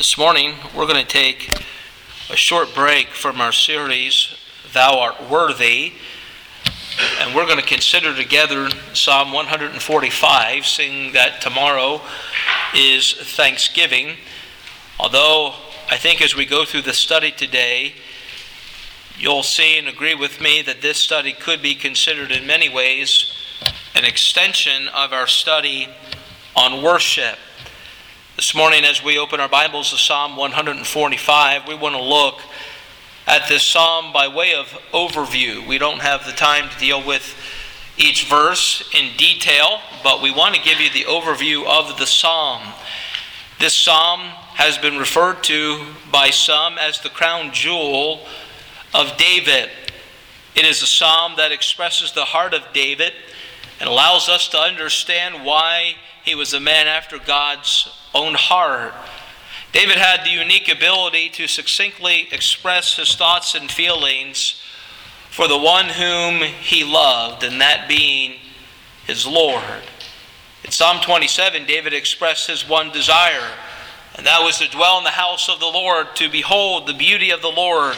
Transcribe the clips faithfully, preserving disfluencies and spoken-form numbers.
This morning, we're going to take a short break from our series, Thou Art Worthy, and we're going to consider together Psalm one forty-five, seeing that tomorrow is Thanksgiving. Although I think as we go through the study today, you'll see and agree with me that this study could be considered in many ways an extension of our study on worship. This morning, as we open our Bibles to Psalm one forty-five, we want to look at this psalm by way of overview. We don't have the time to deal with each verse in detail, but we want to give you the overview of the psalm. This psalm has been referred to by some as the crown jewel of David. It is a psalm that expresses the heart of David and allows us to understand why he was a man after God's own heart. David had the unique ability to succinctly express his thoughts and feelings for the one whom he loved, and that being his Lord. In Psalm twenty-seven, David expressed his one desire, and that was to dwell in the house of the Lord, to behold the beauty of the Lord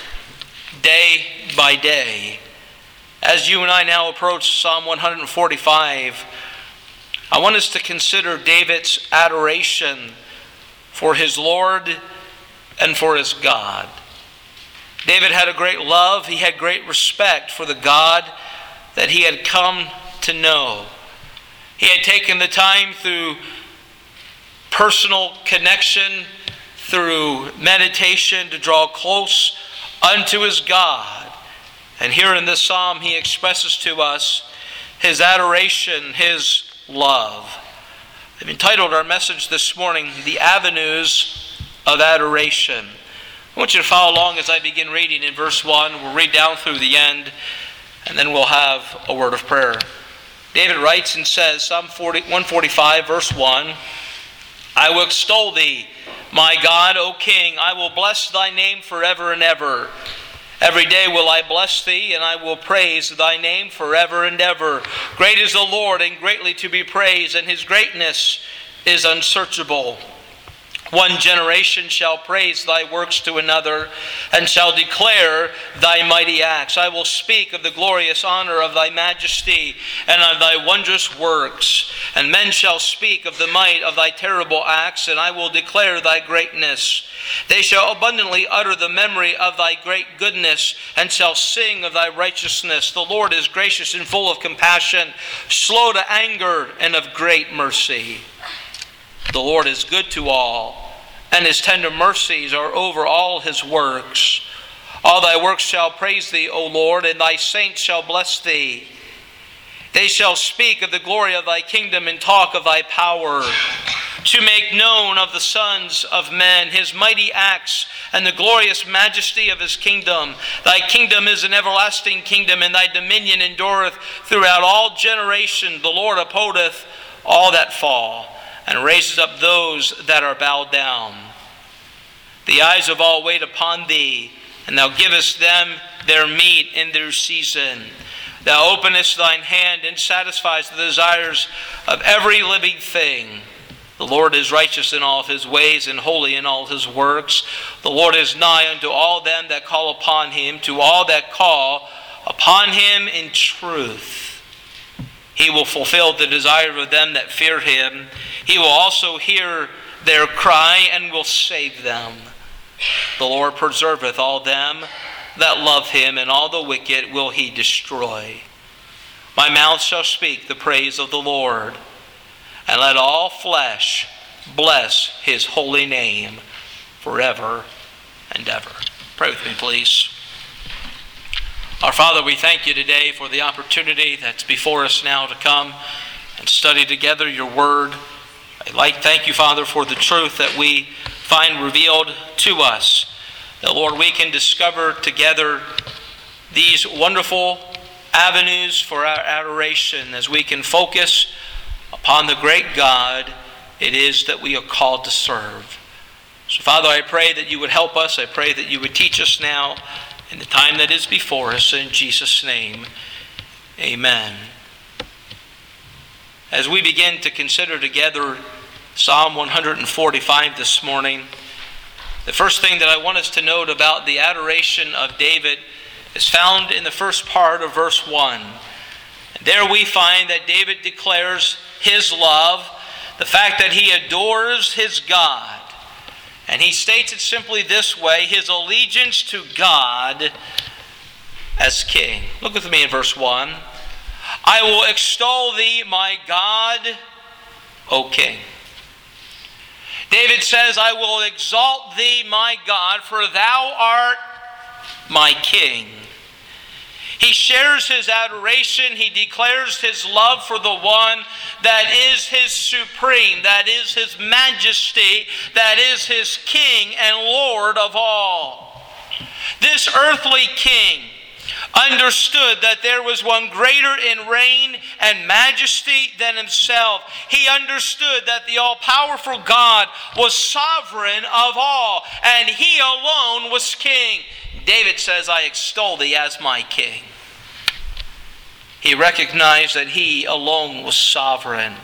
day by day. As you and I now approach Psalm one forty-five, I want us to consider David's adoration for his Lord and for his God. David had a great love, he had great respect for the God that he had come to know. He had taken the time through personal connection, through meditation, to draw close unto his God. And here in this psalm, he expresses to us his adoration, his love. I've entitled our message this morning, The Avenues of Adoration. I want you to follow along as I begin reading in verse one. We'll read down through the end, and then we'll have a word of prayer. David writes and says, Psalm one forty-five, verse one, I will extol thee, my God, O King. I will bless thy name forever and ever. Every day will I bless thee, and I will praise thy name forever and ever. Great is the Lord, and greatly to be praised, and his greatness is unsearchable. One generation shall praise thy works to another, and shall declare thy mighty acts. I will speak of the glorious honor of thy majesty, and of thy wondrous works. And men shall speak of the might of thy terrible acts, and I will declare thy greatness. They shall abundantly utter the memory of thy great goodness, and shall sing of thy righteousness. The Lord is gracious and full of compassion, slow to anger, and of great mercy. The Lord is good to all, and his tender mercies are over all his works. All thy works shall praise thee, O Lord, and thy saints shall bless thee. They shall speak of the glory of thy kingdom and talk of thy power, to make known of the sons of men his mighty acts and the glorious majesty of his kingdom. Thy kingdom is an everlasting kingdom, and thy dominion endureth throughout all generations. The Lord upholdeth all that fall, and raises up those that are bowed down. The eyes of all wait upon thee, and thou givest them their meat in their season. Thou openest thine hand and satisfies the desires of every living thing. The Lord is righteous in all of his ways, and holy in all his works. The Lord is nigh unto all them that call upon him, to all that call upon him in truth. He will fulfill the desire of them that fear him. He will also hear their cry and will save them. The Lord preserveth all them that love him, and all the wicked will he destroy. My mouth shall speak the praise of the Lord, and let all flesh bless his holy name forever and ever. Pray with me, please. Our Father, we thank you today for the opportunity that's before us now to come and study together your word. I like thank you, Father, for the truth that we find revealed to us. That, Lord, we can discover together these wonderful avenues for our adoration as we can focus upon the great God it is that we are called to serve. So, Father, I pray that you would help us. I pray that you would teach us now in the time that is before us. In Jesus' name, amen. As we begin to consider together Psalm one forty-five this morning, The first thing that I want us to note about the adoration of David is found in the first part of verse one. And there we find that David declares his love, the fact that he adores his God. And he states it simply this way, his allegiance to God as king. Look with me in verse one. I will extol thee, my God, O king. David says, I will exalt thee, my God, for thou art my king. He shares his adoration. He declares his love for the one that is his supreme, that is his majesty, that is his king and Lord of all. This earthly king understood that there was one greater in reign and majesty than himself. He understood that the all-powerful God was sovereign of all, and he alone was king. David says, I extol thee as my king. He recognized that he alone was sovereign.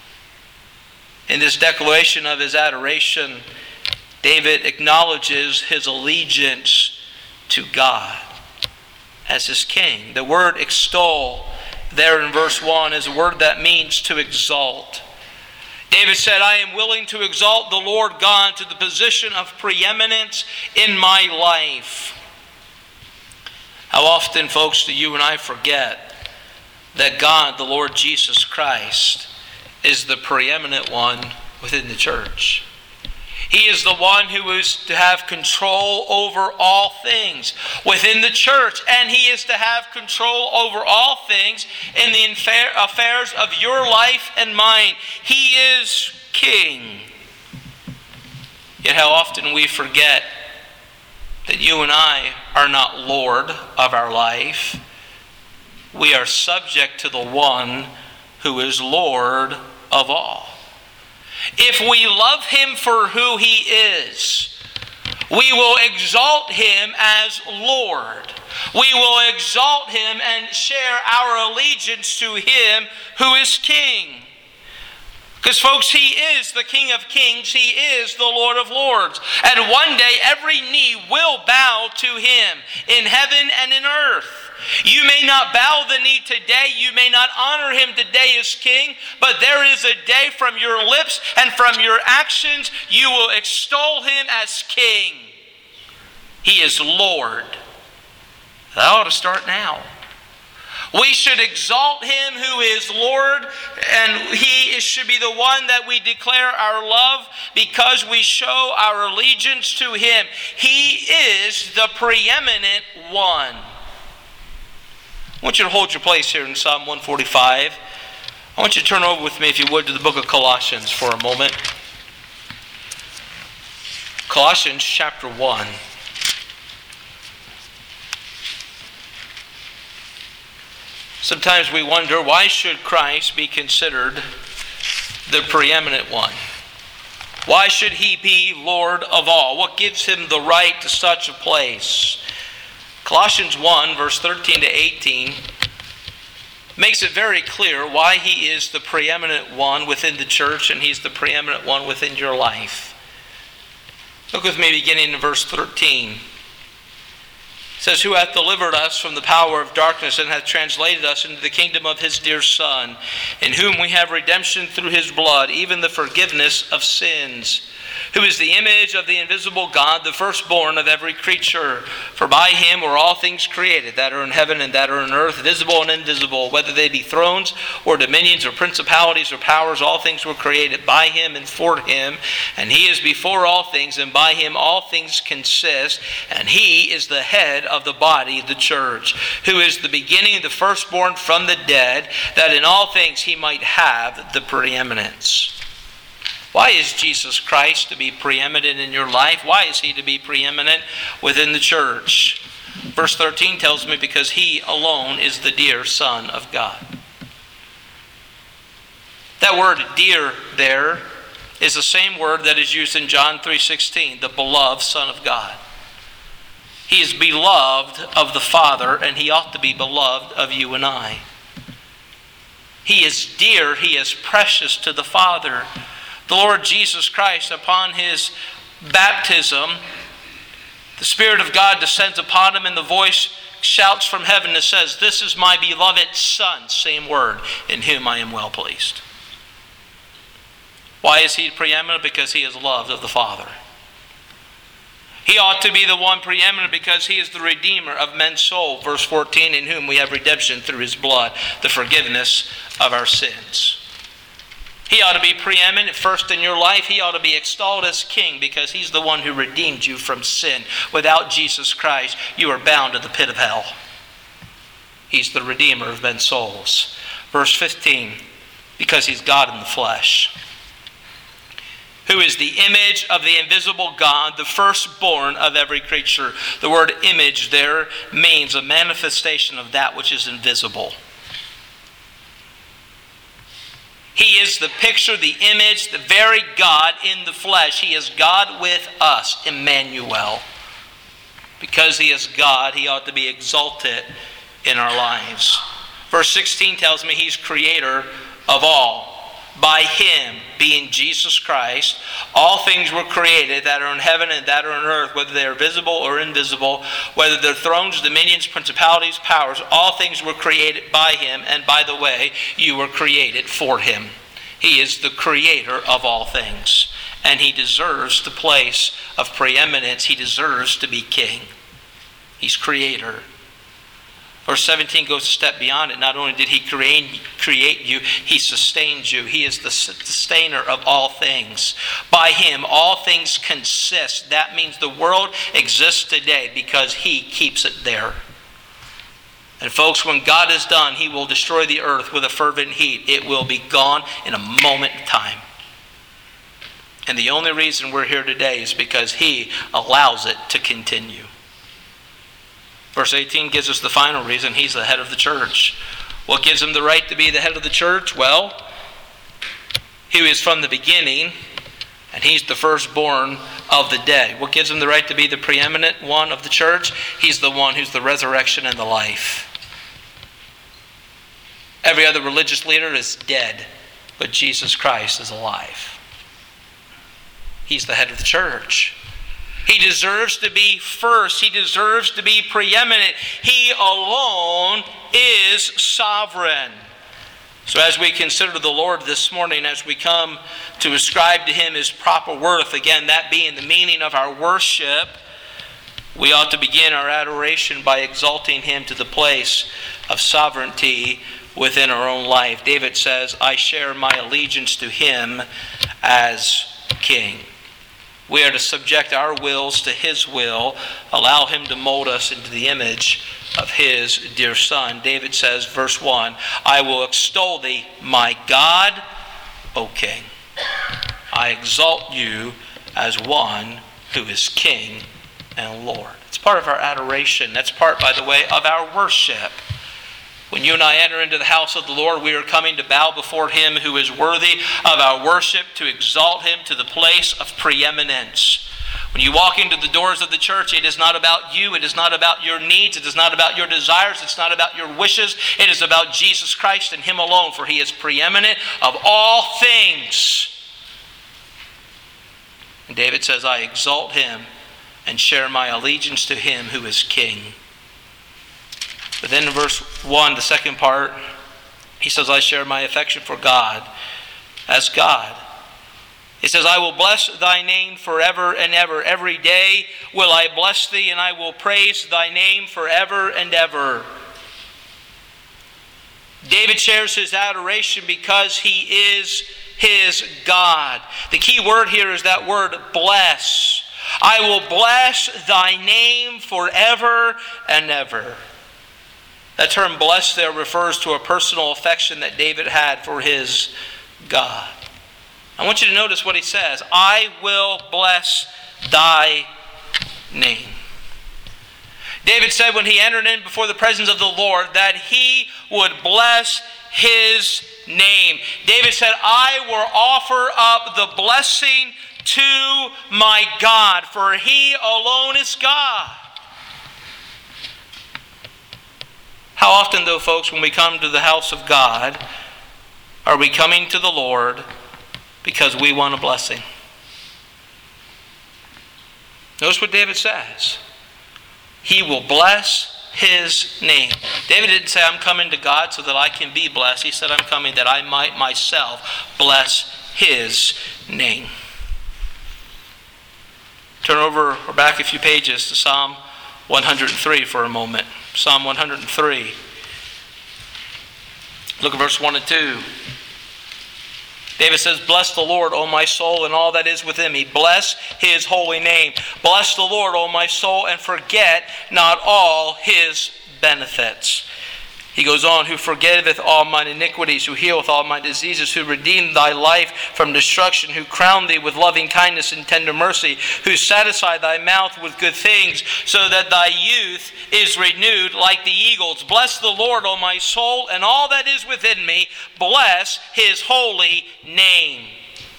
In this declaration of his adoration, David acknowledges his allegiance to God as his king. The word extol there in verse one is a word that means to exalt. David said, I am willing to exalt the Lord God to the position of preeminence in my life. How often, folks, do you and I forget that God, the Lord Jesus Christ, is the preeminent one within the church? He is the one who is to have control over all things within the church, and he is to have control over all things in the affairs of your life and mine. He is king. Yet how often we forget that you and I are not Lord of our life. We are subject to the one who is Lord of all. If we love him for who he is, we will exalt him as Lord. We will exalt him and share our allegiance to him who is king. Because, folks, he is the King of Kings. He is the Lord of Lords. And one day every knee will bow to him in heaven and in earth. You may not bow the knee today. You may not honor him today as king. But there is a day from your lips and from your actions you will extol him as king. He is Lord. That ought to start now. We should exalt him who is Lord, and he should be the one that we declare our love because we show our allegiance to him. He is the preeminent one. I want you to hold your place here in Psalm one forty-five. I want you to turn over with me, if you would, to the book of Colossians for a moment. Colossians chapter one. Sometimes we wonder, why should Christ be considered the preeminent one? Why should he be Lord of all? What gives him the right to such a place? Colossians one, verse thirteen to eighteen, makes it very clear why he is the preeminent one within the church and he's the preeminent one within your life. Look with me beginning in verse thirteen. It says, who hath delivered us from the power of darkness and hath translated us into the kingdom of his dear Son, in whom we have redemption through his blood, even the forgiveness of sins, who is the image of the invisible God, the firstborn of every creature. For by him were all things created, that are in heaven and that are in earth, visible and invisible, whether they be thrones or dominions or principalities or powers, all things were created by him and for him. And he is before all things, and by him all things consist. And he is the head of the body, the church, who is the beginning, the firstborn from the dead, that in all things he might have the preeminence. Why is Jesus Christ to be preeminent in your life? Why is he to be preeminent within the church? Verse thirteen tells me because he alone is the dear Son of God. That word dear there is the same word that is used in John three sixteen, the beloved Son of God. He is beloved of the Father, and he ought to be beloved of you and I. He is dear, he is precious to the Father. The Lord Jesus Christ, upon his baptism, the Spirit of God descends upon him, and the voice shouts from heaven that says, "This is my beloved Son," same word, "in whom I am well pleased." Why is he preeminent? Because he is loved of the Father. He ought to be the one preeminent because he is the Redeemer of men's soul. Verse fourteen, "In whom we have redemption through his blood, the forgiveness of our sins." He ought to be preeminent first in your life. He ought to be extolled as king because he's the one who redeemed you from sin. Without Jesus Christ, you are bound to the pit of hell. He's the Redeemer of men's souls. Verse fifteen, because he's God in the flesh, who is the image of the invisible God, the firstborn of every creature. The word image there means a manifestation of that which is invisible. He is the picture, the image, the very God in the flesh. He is God with us, Emmanuel. Because he is God, he ought to be exalted in our lives. Verse sixteen tells me he's creator of all. By him, being Jesus Christ, all things were created that are in heaven and that are on earth, whether they are visible or invisible, whether they're thrones, dominions, principalities, powers. All things were created by him, and by the way, you were created for him. He is the creator of all things, and he deserves the place of preeminence. He deserves to be king. He's creator. Verse seventeen goes a step beyond it. Not only did he create, create you, he sustains you. He is the sustainer of all things. By him, all things consist. That means the world exists today because he keeps it there. And folks, when God is done, he will destroy the earth with a fervent heat. It will be gone in a moment of time. And the only reason we're here today is because he allows it to continue. Verse eighteen gives us the final reason. He's the head of the church. What gives him the right to be the head of the church? Well, he is from the beginning, and he's the firstborn of the dead. What gives him the right to be the preeminent one of the church? He's the one who's the resurrection and the life. Every other religious leader is dead, but Jesus Christ is alive. He's the head of the church. He deserves to be first. He deserves to be preeminent. He alone is sovereign. So as we consider the Lord this morning, as we come to ascribe to him his proper worth, again, that being the meaning of our worship, we ought to begin our adoration by exalting him to the place of sovereignty within our own life. David says, "I share my allegiance to him as king." We are to subject our wills to his will, allow him to mold us into the image of his dear Son. David says, verse one, "I will extol thee, my God, O King. I exalt you as one who is King and Lord." It's part of our adoration. That's part, by the way, of our worship. When you and I enter into the house of the Lord, we are coming to bow before him who is worthy of our worship, to exalt him to the place of preeminence. When you walk into the doors of the church, it is not about you. It is not about your needs. It is not about your desires. It's not about your wishes. It is about Jesus Christ and him alone, for he is preeminent of all things. And David says, "I exalt him and share my allegiance to him who is King." But then in verse one, the second part, he says, "I share my affection for God as God." He says, "I will bless thy name forever and ever. Every day will I bless thee, and I will praise thy name forever and ever." David shares his adoration because he is his God. The key word here is that word bless. "I will bless thy name forever and ever." That term "bless" there refers to a personal affection that David had for his God. I want you to notice what he says. "I will bless thy name." David said when he entered in before the presence of the Lord that he would bless his name. David said, "I will offer up the blessing to my God, for he alone is God." How often, though, folks, when we come to the house of God, are we coming to the Lord because we want a blessing? Notice what David says. He will bless his name. David didn't say, I'm coming to God so that I can be blessed. He said, I'm coming that I might myself bless his name. Turn over or back a few pages to Psalm one hundred three for a moment. Psalm one hundred three. Look at verse one and two. David says, bless the Lord, O my soul, and all that is within me. Bless his holy name. Bless the Lord, O my soul, and forget not all his benefits. He goes on, who forgetteth all mine iniquities, who healeth all my diseases, who redeemed thy life from destruction, who crowned thee with loving kindness and tender mercy, who satisfied thy mouth with good things, so that thy youth is renewed like the eagles. Bless the Lord, O my soul, and all that is within me. Bless his holy name.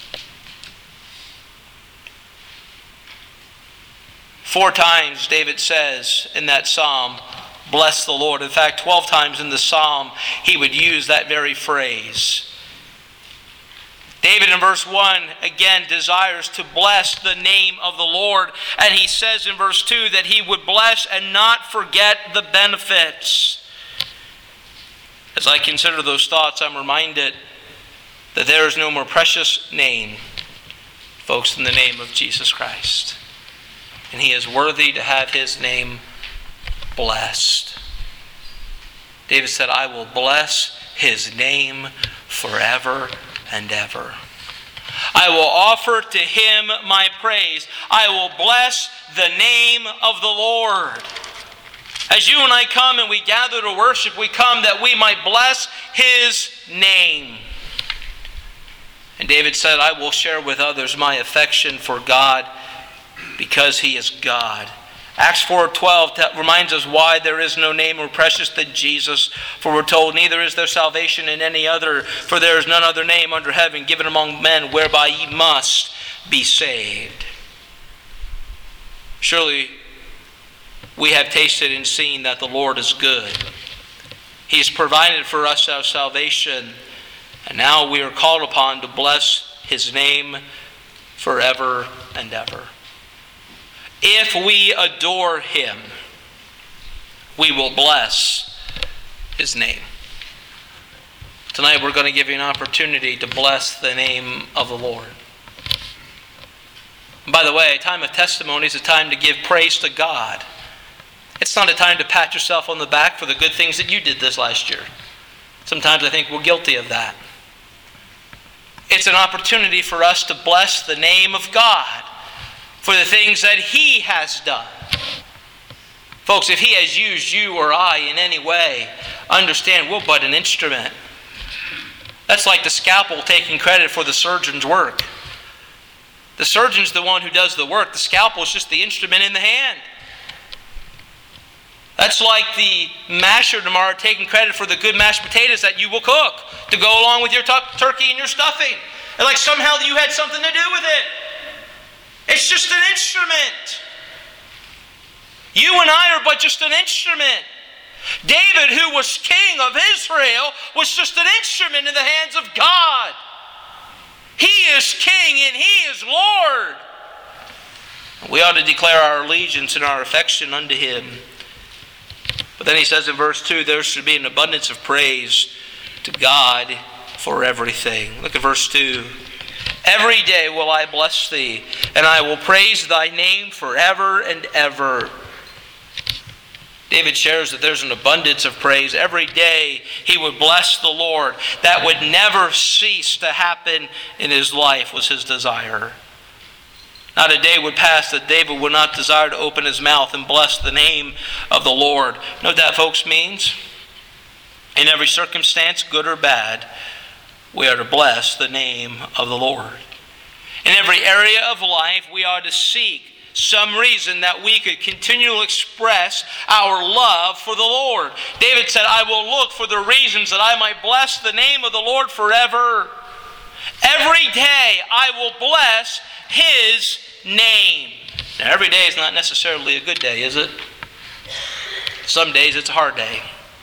Four times David says in that psalm, bless the Lord. In fact, twelve times in the psalm, he would use that very phrase. David in verse one, again, desires to bless the name of the Lord. And he says in verse two that he would bless and not forget the benefits. As I consider those thoughts, I'm reminded that there is no more precious name, folks, than the name of Jesus Christ. And he is worthy to have his name blessed. David said, I will bless his name forever and ever. I will offer to him my praise. I will bless the name of the Lord. As you and I come and we gather to worship, we come that we might bless his name. And David said, I will share with others my affection for God because he is God. Acts four twelve reminds us why there is no name more precious than Jesus. For we're told, neither is there salvation in any other, for there is none other name under heaven given among men whereby ye must be saved. Surely we have tasted and seen that the Lord is good. He has provided for us our salvation, and now we are called upon to bless his name forever and ever. If we adore him, we will bless his name. Tonight we're going to give you an opportunity to bless the name of the Lord. And by the way, a time of testimony is a time to give praise to God. It's not a time to pat yourself on the back for the good things that you did this last year. Sometimes I think we're guilty of that. It's an opportunity for us to bless the name of God for the things that he has done. Folks, if he has used you or I in any way, understand we're but an instrument. That's like the scalpel taking credit for the surgeon's work. The surgeon's the one who does the work. The scalpel is just the instrument in the hand. That's like the masher tomorrow taking credit for the good mashed potatoes that you will cook to go along with your t- turkey and your stuffing. And like somehow you had something to do with it. It's just an instrument. You and I are but just an instrument. David, who was king of Israel, was just an instrument in the hands of God. He is king and he is Lord. We ought to declare our allegiance and our affection unto him. But then he says in verse two, there should be an abundance of praise to God for everything. Look at verse two. Every day will I bless thee, and I will praise thy name forever and ever. David shares that there's an abundance of praise. Every day he would bless the Lord. That would never cease to happen in his life was his desire. Not a day would pass that David would not desire to open his mouth and bless the name of the Lord. You know what that, folks, means? In every circumstance, good or bad, we are to bless the name of the Lord. In every area of life, we are to seek some reason that we could continually express our love for the Lord. David said, I will look for the reasons that I might bless the name of the Lord forever. Every day I will bless his name. Now, every day is not necessarily a good day, is it? Some days it's a hard day.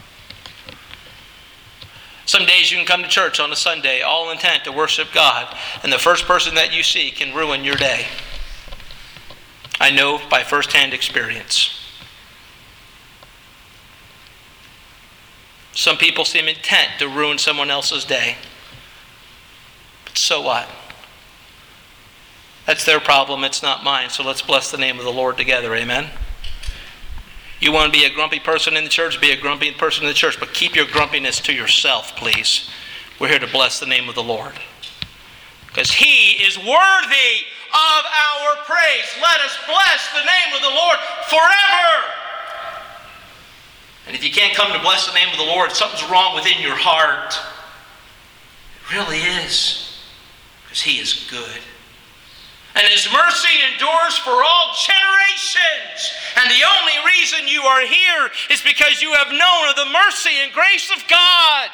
Some days you can come to church on a Sunday, all intent to worship God, and the first person that you see can ruin your day. I know by firsthand experience. Some people seem intent to ruin someone else's day. But so what? That's their problem, it's not mine. So let's bless the name of the Lord together, amen? You want to be a grumpy person in the church, be a grumpy person in the church, but keep your grumpiness to yourself, please. We're here to bless the name of the Lord. Because He is worthy of our praise. Let us bless the name of the Lord forever. And if you can't come to bless the name of the Lord, something's wrong within your heart. It really is. Because He is good. And His mercy endures for all generations. And the only reason you are here is because you have known of the mercy and grace of God.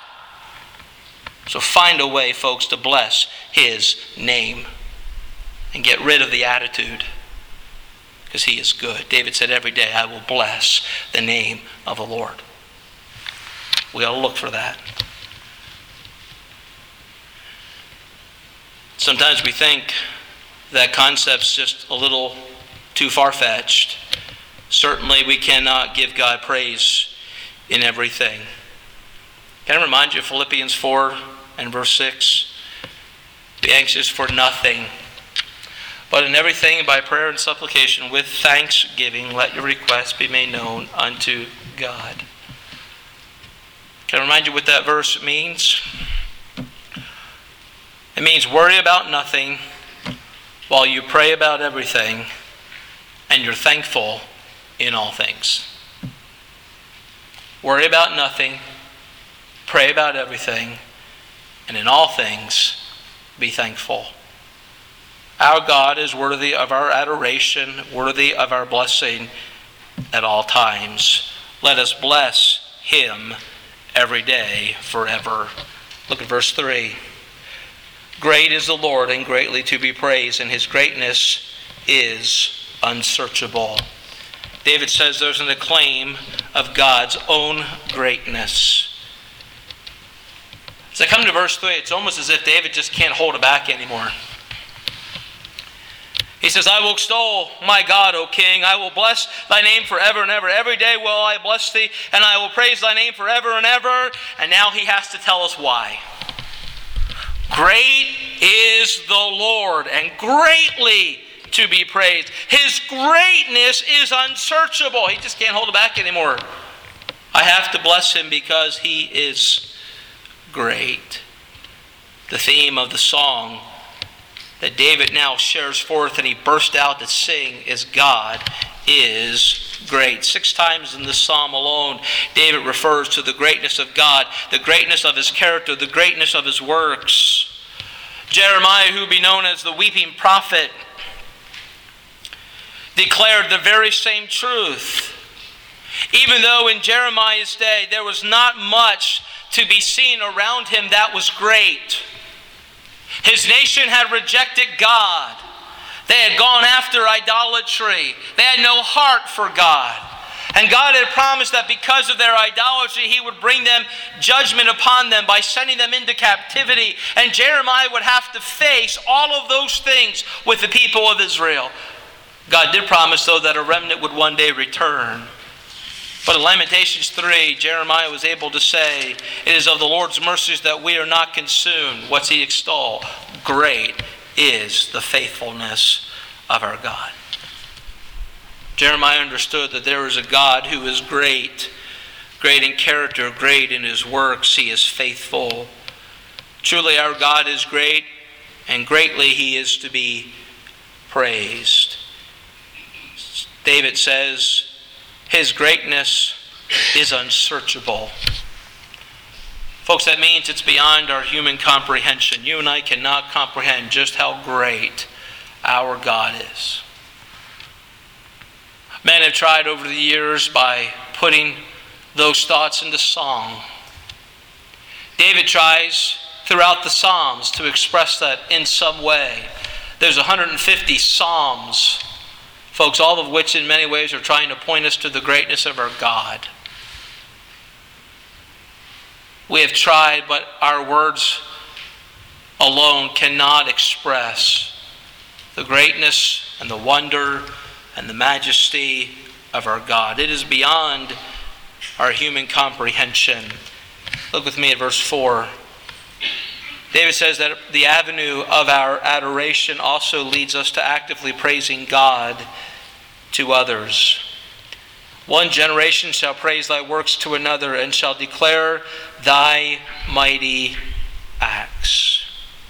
So find a way, folks, to bless His name. And get rid of the attitude. Because He is good. David said, every day I will bless the name of the Lord. We ought to look for that. Sometimes we think that concept's just a little too far-fetched. Certainly we cannot give God praise in everything. Can I remind you of Philippians four and verse six? Be anxious for nothing, but in everything by prayer and supplication with thanksgiving let your requests be made known unto God. Can I remind you what that verse means? It means worry about nothing while you pray about everything, and you're thankful in all things. Worry about nothing, pray about everything, and in all things be thankful. Our God is worthy of our adoration, worthy of our blessing at all times. Let us bless Him every day forever. Look at verse three. Great is the Lord and greatly to be praised, and His greatness is unsearchable. David says there's an acclaim of God's own greatness. As I come to verse three, it's almost as if David just can't hold it back anymore. He says, I will extol my God, O King. I will bless thy name forever and ever. Every day will I bless thee, and I will praise thy name forever and ever. And now he has to tell us why. Great is the Lord, and greatly to be praised. His greatness is unsearchable. He just can't hold it back anymore. I have to bless Him because He is great. The theme of the song that David now shares forth and he burst out to sing is God is great. Six times in this psalm alone, David refers to the greatness of God, the greatness of His character, the greatness of His works. Jeremiah, who would be known as the weeping prophet, declared the very same truth. Even though in Jeremiah's day there was not much to be seen around him that was great. His nation had rejected God. They had gone after idolatry. They had no heart for God. And God had promised that because of their idolatry, He would bring them judgment upon them by sending them into captivity. And Jeremiah would have to face all of those things with the people of Israel. God did promise, though, that a remnant would one day return. But in Lamentations three, Jeremiah was able to say, it is of the Lord's mercies that we are not consumed. What's he extol? Great is the faithfulness of our God. Jeremiah understood that there is a God who is great, great in character, great in His works. He is faithful. Truly our God is great, and greatly He is to be praised. David says, His greatness is unsearchable. Folks, that means it's beyond our human comprehension. You and I cannot comprehend just how great our God is. Men have tried over the years by putting those thoughts into song. David tries throughout the Psalms to express that in some way. There's one hundred fifty Psalms, folks, all of which in many ways are trying to point us to the greatness of our God. We have tried, but our words alone cannot express the greatness and the wonder and the majesty of our God. It is beyond our human comprehension. Look with me at verse four. David says that the avenue of our adoration also leads us to actively praising God to others. One generation shall praise thy works to another, and shall declare thy mighty acts.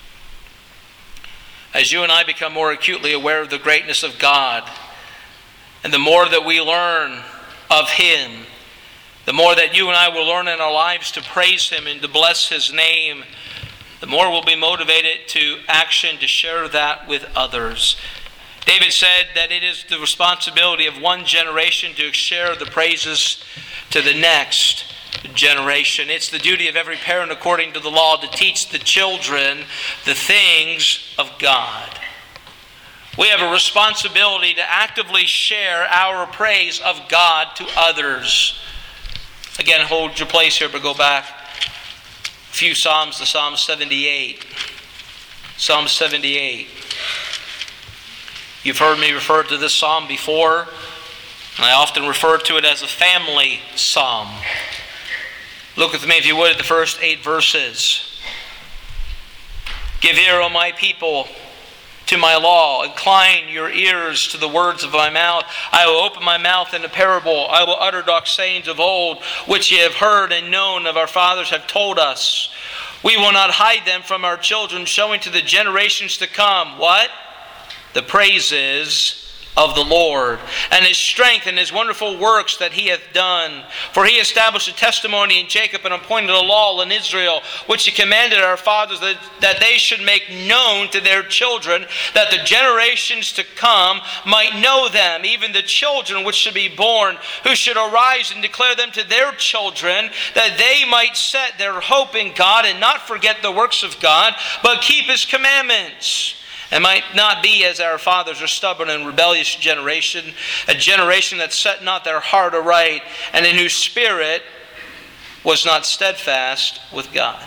As you and I become more acutely aware of the greatness of God, and the more that we learn of Him, the more that you and I will learn in our lives to praise Him and to bless His name, the more we'll be motivated to action to share that with others. David said that it is the responsibility of one generation to share the praises to the next generation. It's the duty of every parent according to the law to teach the children the things of God. We have a responsibility to actively share our praise of God to others. Again, hold your place here, but go back a few Psalms to Psalm seventy-eight. Psalm seventy-eight. You've heard me refer to this psalm before, and I often refer to it as a family psalm. Look with me, if you would, at the first eight verses. Give ear, O my people, to my law. Incline your ears to the words of my mouth. I will open my mouth in a parable. I will utter dark sayings of old, which ye have heard and known of our fathers have told us. We will not hide them from our children, showing to the generations to come, what? The praises of the Lord, and His strength and His wonderful works that He hath done. For He established a testimony in Jacob and appointed a law in Israel, which He commanded our fathers that, that they should make known to their children, that the generations to come might know them, even the children which should be born, who should arise and declare them to their children, that they might set their hope in God and not forget the works of God, but keep His commandments. And might not be as our fathers, a stubborn and rebellious generation, a generation that set not their heart aright, and in whose spirit was not steadfast with God.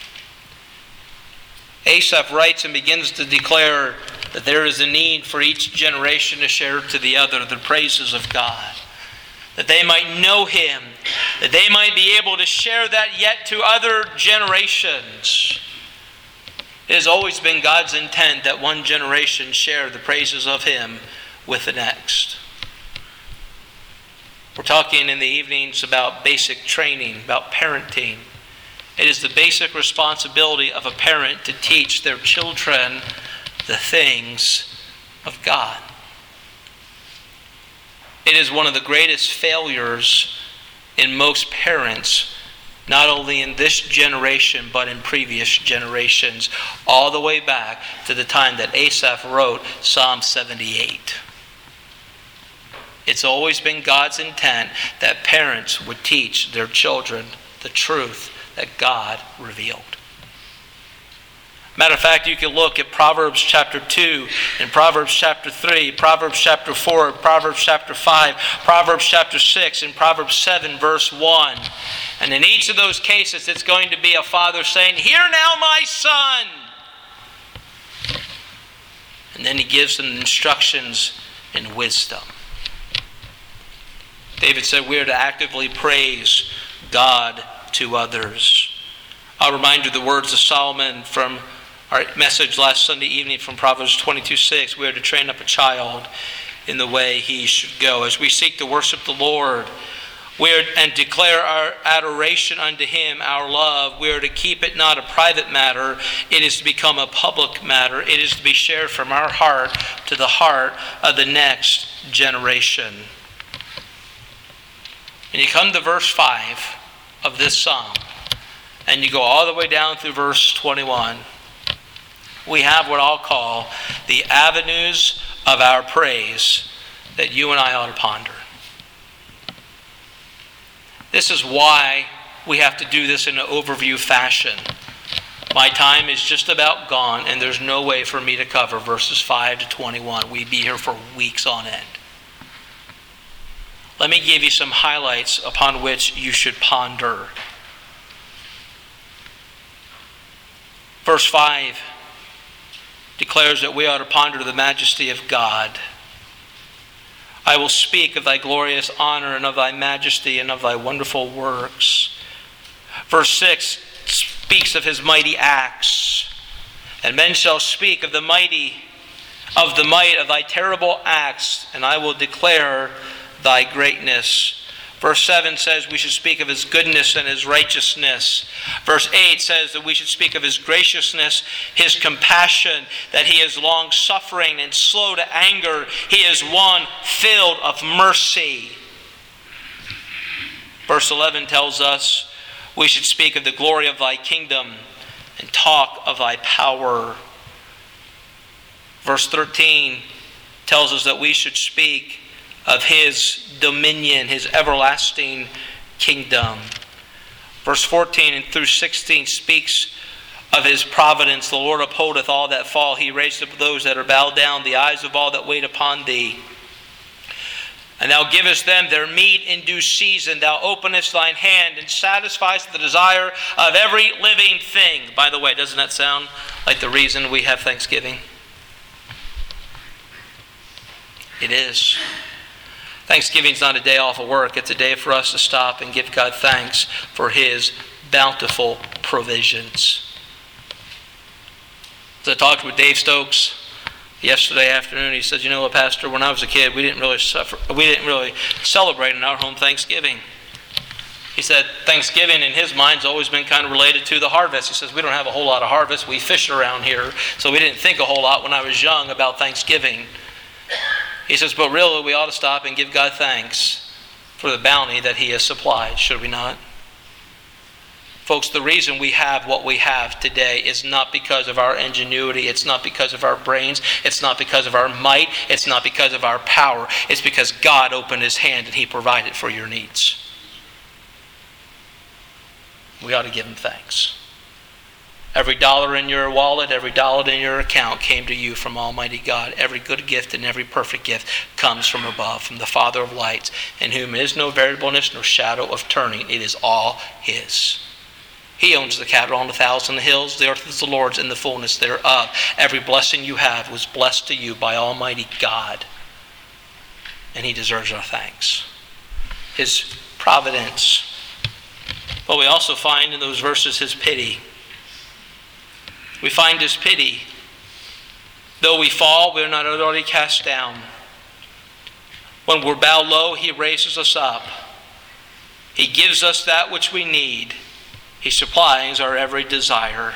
Asaph writes and begins to declare that there is a need for each generation to share to the other the praises of God, that they might know Him, that they might be able to share that yet to other generations. It has always been God's intent that one generation share the praises of Him with the next. We're talking in the evenings about basic training, about parenting. It is the basic responsibility of a parent to teach their children the things of God. It is one of the greatest failures in most parents, not only in this generation, but in previous generations, all the way back to the time that Asaph wrote Psalm seventy-eight. It's always been God's intent that parents would teach their children the truth that God revealed. Matter of fact, you can look at Proverbs chapter two, and Proverbs chapter three, Proverbs chapter four, Proverbs chapter five, Proverbs chapter six, and Proverbs seven, verse one. And in each of those cases, it's going to be a father saying, "Hear now, my son." And then he gives them instructions in wisdom. David said we are to actively praise God to others. I'll remind you the words of Solomon from our message last Sunday evening from Proverbs twenty-two six. We are to train up a child in the way he should go. As we seek to worship the Lord, we are, and declare our adoration unto Him, our love, we are to keep it not a private matter. It is to become a public matter. It is to be shared from our heart to the heart of the next generation. And you come to verse five of this psalm, and you go all the way down through verse twenty-one. We have what I'll call the avenues of our praise that you and I ought to ponder. This is why we have to do this in an overview fashion. My time is just about gone, and there's no way for me to cover verses five to twenty-one. We'd be here for weeks on end. Let me give you some highlights upon which you should ponder. Verse five declares that we ought to ponder the majesty of God. I will speak of thy glorious honor and of thy majesty and of thy wonderful works. Verse six speaks of his mighty acts. And men shall speak of the mighty, of the might of thy terrible acts, and I will declare thy greatness. Verse seven says we should speak of his goodness and his righteousness. Verse eight says that we should speak of his graciousness, his compassion, that he is long-suffering and slow to anger. He is one filled of mercy. Verse eleven tells us we should speak of the glory of thy kingdom and talk of thy power. Verse thirteen tells us that we should speak of his dominion, his everlasting kingdom. Verse fourteen through sixteen speaks of his providence. The Lord upholdeth all that fall. He raised up those that are bowed down, the eyes of all that wait upon thee. And thou givest them their meat in due season. Thou openest thine hand and satisfiest the desire of every living thing. By the way, doesn't that sound like the reason we have Thanksgiving? It is. Thanksgiving is not a day off of work. It's a day for us to stop and give God thanks for his bountiful provisions. So I talked with Dave Stokes yesterday afternoon. He said, you know what, Pastor, when I was a kid, we didn't really suffer, we didn't really celebrate in our home Thanksgiving. He said Thanksgiving in his mind's always been kind of related to the harvest. He says, we don't have a whole lot of harvest. We fish around here, so we didn't think a whole lot when I was young about Thanksgiving. He says, but really we ought to stop and give God thanks for the bounty that he has supplied, should we not? Folks, the reason we have what we have today is not because of our ingenuity. It's not because of our brains. It's not because of our might. It's not because of our power. It's because God opened his hand and he provided for your needs. We ought to give him thanks. Every dollar in your wallet, every dollar in your account came to you from Almighty God. Every good gift and every perfect gift comes from above, from the Father of lights, in whom is no variableness nor shadow of turning. It is all his. He owns the cattle on a thousand hills. The earth is the Lord's and the fullness thereof. Every blessing you have was blessed to you by Almighty God. And he deserves our thanks. His providence. But we also find in those verses his pity. We find his pity. Though we fall, we are not utterly cast down. When we're bowed low, he raises us up. He gives us that which we need. He supplies our every desire.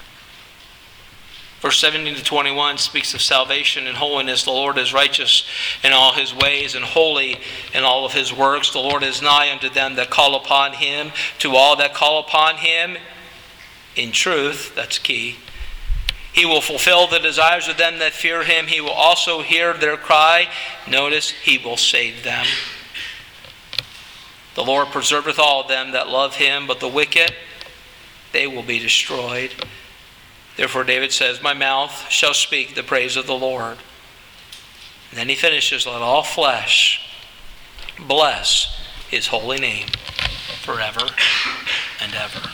Verse seventeen to twenty-one speaks of salvation and holiness. The Lord is righteous in all his ways and holy in all of his works. The Lord is nigh unto them that call upon him, to all that call upon him in truth. That's key. He will fulfill the desires of them that fear him. He will also hear their cry. Notice, he will save them. The Lord preserveth all them that love him, but the wicked, they will be destroyed. Therefore David says, my mouth shall speak the praise of the Lord. And then he finishes, let all flesh bless his holy name forever and ever.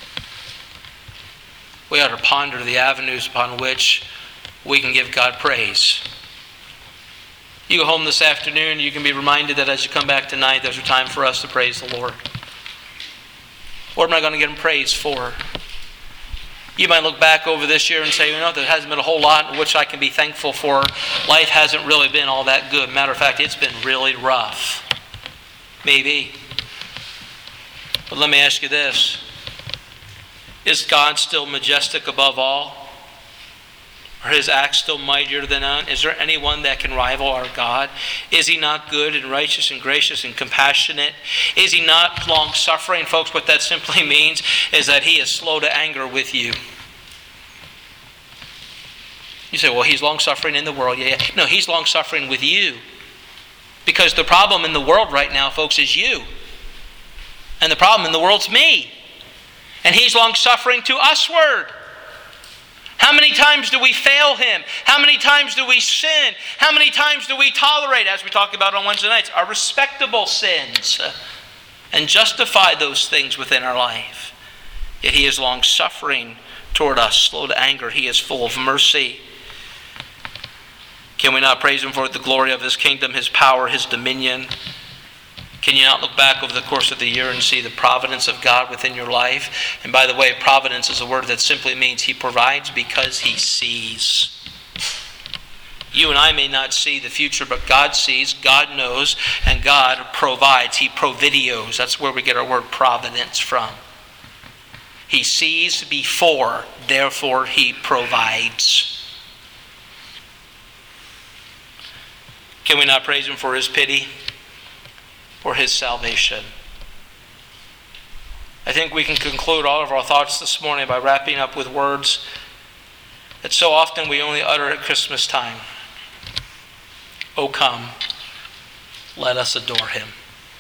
We ought to ponder the avenues upon which we can give God praise. You go home this afternoon, you can be reminded that as you come back tonight, there's a time for us to praise the Lord. What am I going to give him praise for? You might look back over this year and say, you know, there hasn't been a whole lot in which I can be thankful for. Life hasn't really been all that good. Matter of fact, it's been really rough. Maybe. But let me ask you this. Is God still majestic above all? Are his acts still mightier than none? Is there anyone that can rival our God? Is he not good and righteous and gracious and compassionate? Is he not long-suffering? Folks, what that simply means is that he is slow to anger with you. You say, well, he's long-suffering in the world. Yeah, yeah. No, he's long-suffering with you. Because the problem in the world right now, folks, is you. And the problem in the world's me. And he's long-suffering to usward. How many times do we fail him? How many times do we sin? How many times do we tolerate, as we talked about on Wednesday nights, our respectable sins and justify those things within our life? Yet he is long-suffering toward us, slow to anger. He is full of mercy. Can we not praise him for the glory of his kingdom, his power, his dominion? Can you not look back over the course of the year and see the providence of God within your life? And by the way, providence is a word that simply means he provides because he sees. You and I may not see the future, but God sees, God knows, and God provides. He provideos. That's where we get our word providence from. He sees before, therefore he provides. Can we not praise him for his pity, for his salvation? I think we can conclude all of our thoughts this morning by wrapping up with words that so often we only utter at Christmas time. O come, let us adore him.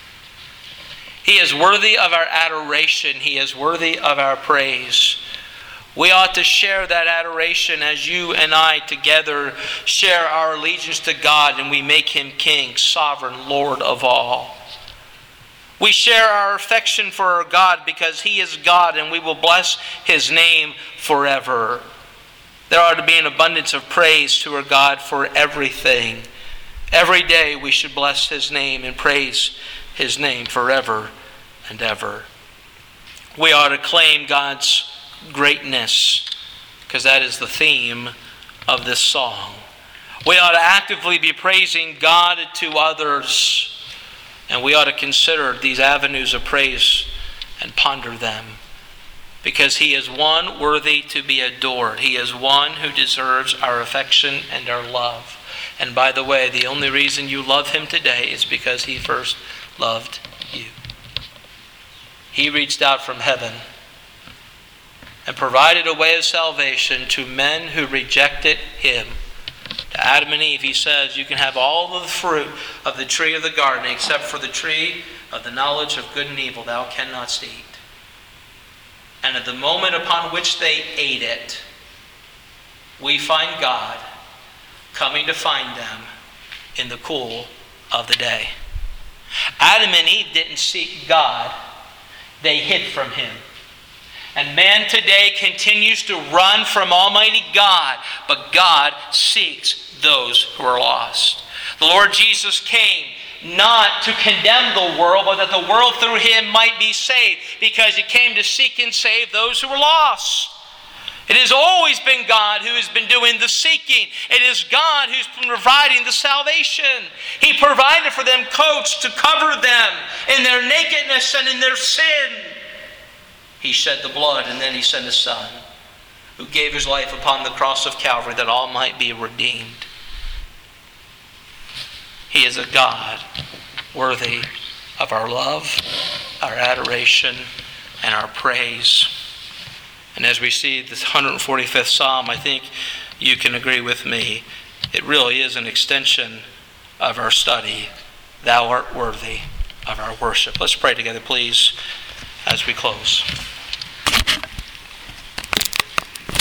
He is worthy of our adoration. He is worthy of our praise. We ought to share that adoration as you and I together share our allegiance to God and we make him King, sovereign, Lord of all. We share our affection for our God because he is God and we will bless his name forever. There ought to be an abundance of praise to our God for everything. Every day we should bless his name and praise his name forever and ever. We ought to claim God's greatness, because that is the theme of this song. We ought to actively be praising God to others, and we ought to consider these avenues of praise and ponder them, because he is one worthy to be adored. He is one who deserves our affection and our love. And by the way, the only reason you love him today is because he first loved you. He reached out from heaven and provided a way of salvation to men who rejected him. To Adam and Eve, he says, you can have all of the fruit of the tree of the garden, except for the tree of the knowledge of good and evil thou cannot eat. And at the moment upon which they ate it, we find God coming to find them in the cool of the day. Adam and Eve didn't seek God, they hid from him. And man today continues to run from Almighty God, but God seeks those who are lost. The Lord Jesus came not to condemn the world, but that the world through him might be saved, because he came to seek and save those who were lost. It has always been God who has been doing the seeking. It is God who's been providing the salvation. He provided for them coats to cover them in their nakedness and in their sin. He shed the blood, and then he sent his Son, who gave his life upon the cross of Calvary that all might be redeemed. He is a God worthy of our love, our adoration, and our praise. And as we see this one hundred forty-fifth Psalm, I think you can agree with me. It really is an extension of our study. Thou art worthy of our worship. Let's pray together, please, as we close.